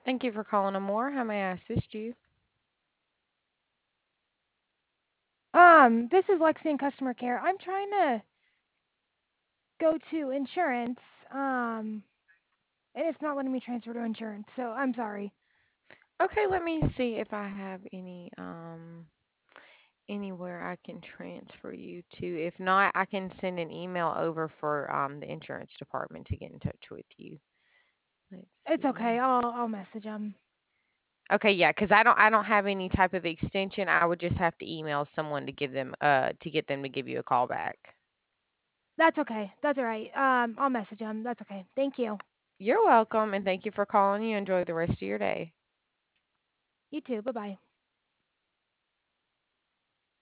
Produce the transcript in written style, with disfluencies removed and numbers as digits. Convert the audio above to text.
Thank you for calling Amore. How may I assist you? This is Lexi in customer care. I'm trying to go to insurance, and it's not letting me transfer to insurance, so I'm sorry. Okay, let me see if I have anywhere I can transfer you to. If not, I can send an email over for the insurance department to get in touch with you. Let's It's okay. see. I'll message them. Okay, yeah, because I don't have any type of extension. I would just have to email someone to get them to give you a call back. That's okay. That's all right. I'll message them. That's okay. Thank you. You're welcome, and thank you for calling. You enjoy the rest of your day. You too. Bye bye.